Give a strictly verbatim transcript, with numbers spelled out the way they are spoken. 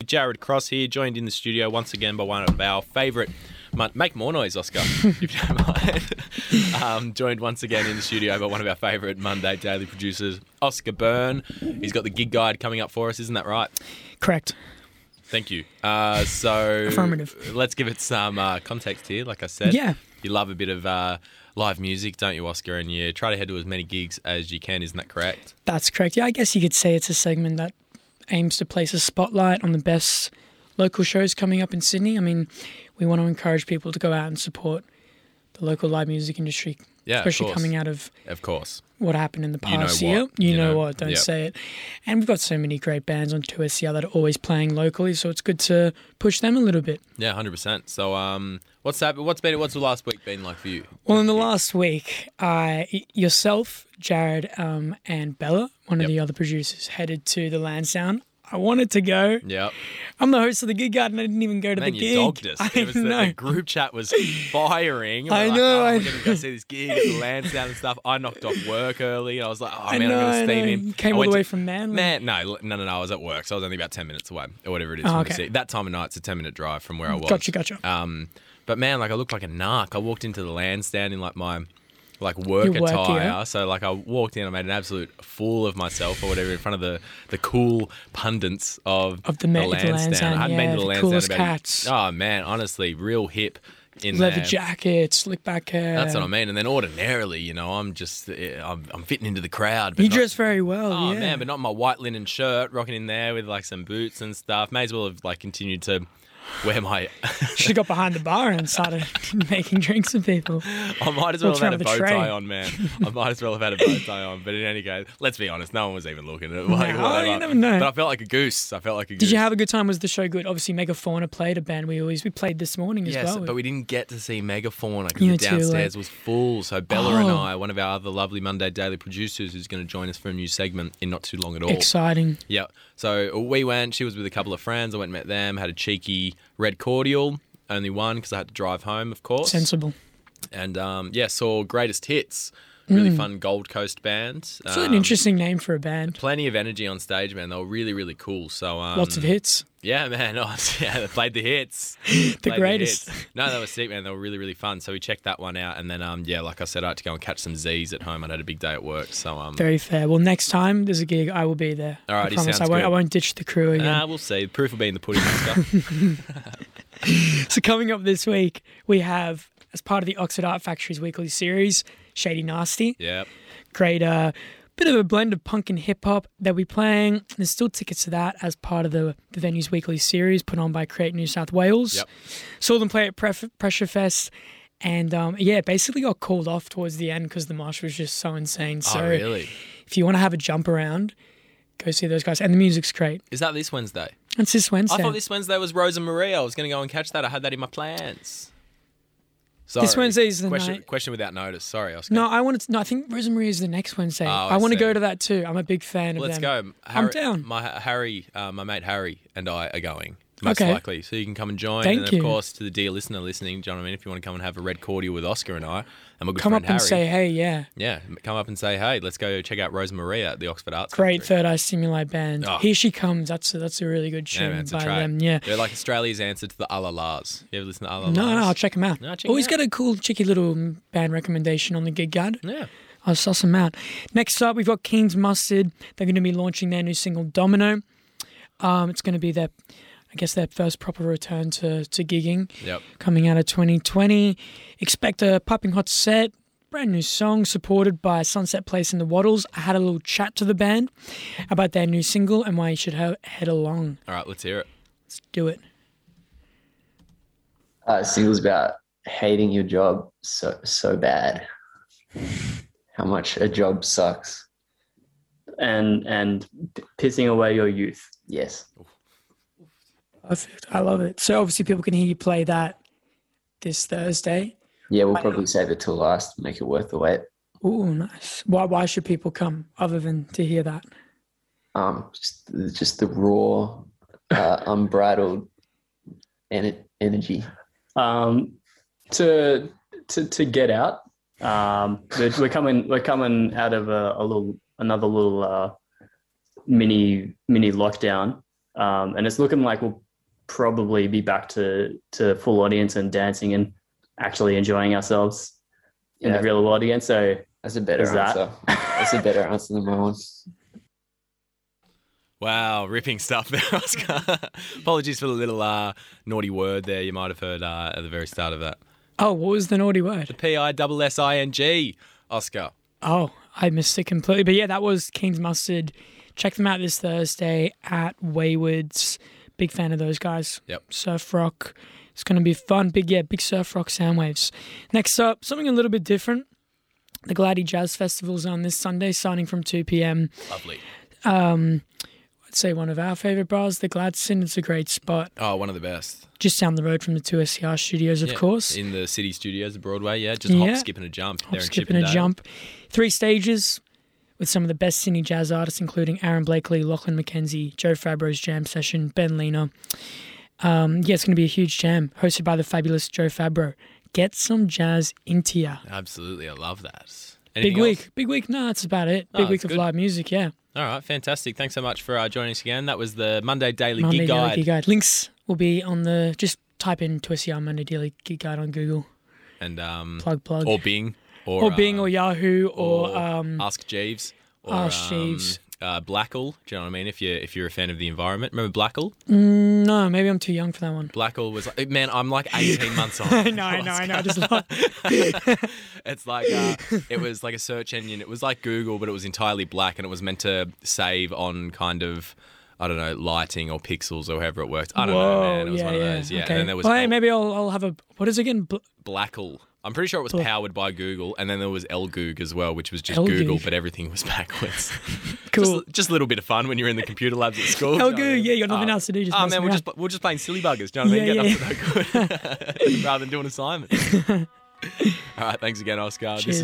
Jared Cross here, joined in the studio once again by one of our favourite... Make more noise, Oscar, if you don't mind. um, joined once again in the studio by one of our favourite Monday Daily producers, Oscar Byrne. He's got the gig guide coming up for us, isn't that right? Correct. Thank you. Uh, so Affirmative. Let's give it some uh, context here. Like I said, Yeah. You love a bit of uh, live music, don't you, Oscar? And you try to head to as many gigs as you can. Isn't that correct? That's correct. Yeah, I guess you could say it's a segment that aims to place a spotlight on the best local shows coming up in Sydney. I mean, we want to encourage people to go out and support the local live music industry, Yeah, especially of course. coming out of Of course. what happened in the You know past what. year. You, You know, know. what, don't Yep. say it. And we've got so many great bands on two S C R that are always playing locally, so it's good to push them a little bit. Yeah, one hundred percent. So um, what's happened? What's been? What's the last week been like for you? Well, in the last week, uh, y- yourself, Jared, um, and Bella, one of Yep. the other producers, headed to the Lansdowne. I wanted to go. Yep. I'm the host of the gig guide and I didn't even go to Man, the you gig. dogged us. I It was the, know. the group chat was firing. I We're like, know, oh, I we're going to go see this gig at the Lansdowne and stuff. I knocked off work early and I was like, oh, I man, know, I'm I going to steam know. in. You came I all went the way to- from Manly. Man, no, no, no, no. I was at work, so I was only about ten minutes away or whatever it is. Oh, from okay. the city. That time of night, it's a ten-minute drive from where I was. Gotcha, gotcha. Um, but, man, like I looked like a narc. I walked into the Lansdowne in like my... like work Your work attire. gear. So like I walked in, I made an absolute fool of myself or whatever in front of the, the cool pundits of, Of the Ma- the Lansdowne. Lansdowne, I hadn't yeah, been to the the Lansdowne coolest about cats. Oh man, honestly, real hip in Leather there. jacket, slick back hair. That's what I mean. And then ordinarily, you know, I'm just eh, I'm, I'm fitting into the crowd. But You not- dress very well, Oh yeah. man, but not my white linen shirt, rocking in there with like some boots and stuff. May as well have like continued to wear my. Should have got behind the bar and started making drinks with people. I might as well Walks have around had a with bow a tray. tie on, man. I might as well have had a bow tie on. But in any case, let's be honest, no one was even looking at it. Like, No, whatever. you never know. But I felt like a goose. I felt like a goose. Did you have a good time? Was the show good? Obviously, Megafauna played a band we always we played this morning as Yes, well. but we didn't get to see Megafauna because You the were too downstairs late. was full. So Bella and Oh. I, one of our other lovely Monday Daily producers, who's going to join us for a new segment in not too long at all. Exciting. Yeah. So we went. She was with a couple of friends. I went and met them. Had a cheeky red cordial. Only one because I had to drive home, of course. Sensible. And um, yeah, saw Greatest Hits. Really fun Gold Coast band. It's Um, an interesting name for a band. Plenty of energy on stage, man. They were really, really cool. So um, Lots of hits. Yeah, man. Oh, yeah, they played the hits. The Played greatest. hits. No, they were sick, man. They were really, really fun. So we checked that one out, and then um, yeah, like I said, I had to go and catch some Z's at home. I had a big day at work, so um, Very fair. Well, next time there's a gig, I will be there. Alrighty, I promise. sounds I won't, good. I won't ditch the crew again. nah, we'll see. The proof will be in the pudding and stuff. So coming up this week, we have, as part of the Oxford Art Factory's weekly series, Shady Nasty. Yeah. Great uh, bit of a blend of punk and hip-hop that we're playing. There's still tickets to that as part of the, the venue's weekly series put on by Create New South Wales. Yep. Saw them play at Pref- Pressure Fest. And um, yeah, basically got called off towards the end because the marsh was just so insane. So oh, really? if you want to have a jump around, go see those guys. And the music's great. Is that this Wednesday? It's this Wednesday. I thought this Wednesday was Rosa Maria. I was going to go and catch that. I had that in my plans. Sorry. This Wednesday is the question, night. question without notice. Sorry, Oscar. No, I wanted to, no, I think Rosa Maria is the next Wednesday. Oh, I I want to see. go to that too. I'm a big fan of Let's them. go. I'm Harry, down. My Harry, uh, my mate Harry, and I are going. Most Okay. likely, so you can come and join. Thank and of you. course, to the dear listener listening, do you know what I mean? If you want to come and have a red cordial with Oscar and I, and my good Come friend up and Harry, say, hey, yeah. yeah, come up and say, hey, let's go check out Rosa Maria at the Oxford Arts Great Factory. Third Eye Stimuli band. Oh. Here She Comes. That's a, that's a really good Yeah, tune man, it's a by track. them. Yeah. They're like Australia's answer to the Alalas. You ever listen to Alalas? No, no, I'll check them out. No, check Always 'em out. got a cool, cheeky little band recommendation on the gig guide. Yeah. I'll suss them out. Next up, we've got Keen's Mustard. They're going to be launching their new single, Domino. Um, it's going to be their, I guess, their first proper return to, to gigging. Yep. Coming out of twenty twenty. Expect a piping hot set. Brand new song supported by Sunset Place and the Waddles. I had a little chat to the band about their new single and why you should ha- head along. All right, let's hear it. Let's do it. Uh, singles about hating your job so so bad. How much a job sucks. and and p- pissing away your youth. Yes. Perfect. I love it. So obviously people can hear you play that this Thursday. Yeah, we'll probably save it till last, make it worth the wait. Ooh, nice. Why why should people come other than to hear that? Um, just just the raw, uh, unbridled en- energy. Um, to to to get out. Um, we're, we're coming we're coming out of a, a little another little uh, mini mini lockdown. um, and it's looking like we'll probably be back to to full audience and dancing and actually enjoying ourselves in Yeah. the real audience. So That's a better Is that- answer. That's a better answer than my one. Wow, ripping stuff there, Oscar. Apologies for the little uh, naughty word there you might have heard uh, at the very start of that. Oh, what was the naughty word? P I S S I N G, Oscar. Oh, I missed it completely. But yeah, that was King's Mustard. Check them out this Thursday at Wayward's. Big fan of those guys. Yep. Surf rock. It's going to be fun. Big, yeah, big surf rock sound waves. Next up, something a little bit different. The Gladdy Jazz Festival's on this Sunday, starting from two p.m. Lovely. Um, I'd say one of our favourite bars, the Gladstone. It's a great spot. Oh, one of the best. Just down the road from the two S C R studios, of Yeah, course. in the city studios of Broadway, yeah. Just Yeah. hop, skip and a jump. Hop, there in skip, and a Chippendale. jump. Three stages with some of the best Sydney jazz artists, including Aaron Blakely, Lachlan McKenzie, Joe Fabro's jam session, Ben Lena. Um, yeah, it's going to be a huge jam, hosted by the fabulous Joe Fabro. Get some jazz into ya. Absolutely, I love that. Big Anything week. else? Big week. No, that's about it. Big Oh, week that's of good. live music, yeah. All right, fantastic. Thanks so much for uh, joining us again. That was the Monday Daily Monday Gig Daily Guide. Gig Guide. Links will be on the, just type in two S C R Monday Daily Gig Guide on Google. And, um, Plug, plug. or Bing. Or, Or Bing um, or Yahoo or, or um, Ask Jeeves. Or, Ask um, Jeeves. Uh, Blackall. Do you know what I mean? If you're, if you're a fan of the environment. Remember Blackall? mm, no, maybe I'm too young for that one. Blackall was like, man, I'm like eighteen months old. I know, I know, I know. I just love It's like uh, it was like a search engine. It was like Google, but it was entirely black, and it was meant to save on kind of I don't know lighting or pixels or however it worked. I don't know, man. It was yeah, one of yeah. those. Yeah, Okay. and then there was well, hey, El- maybe I'll, I'll have a, what is it again? Bl- Blackall. I'm pretty sure it was Bl- powered by Google, and then there was Elgoog as well, which was just Elgoog. Google, but everything was backwards. Cool. Just, just a little bit of fun when you're in the computer labs at school. do you know Oh, what I good. mean? Yeah, you got nothing Oh. else to do. Just Oh messing man, we're around. just we're just playing silly buggers. Do you know what I mean? Yeah, Getting up to no good rather than doing assignments. All right, thanks again, Oscar. This Cheers.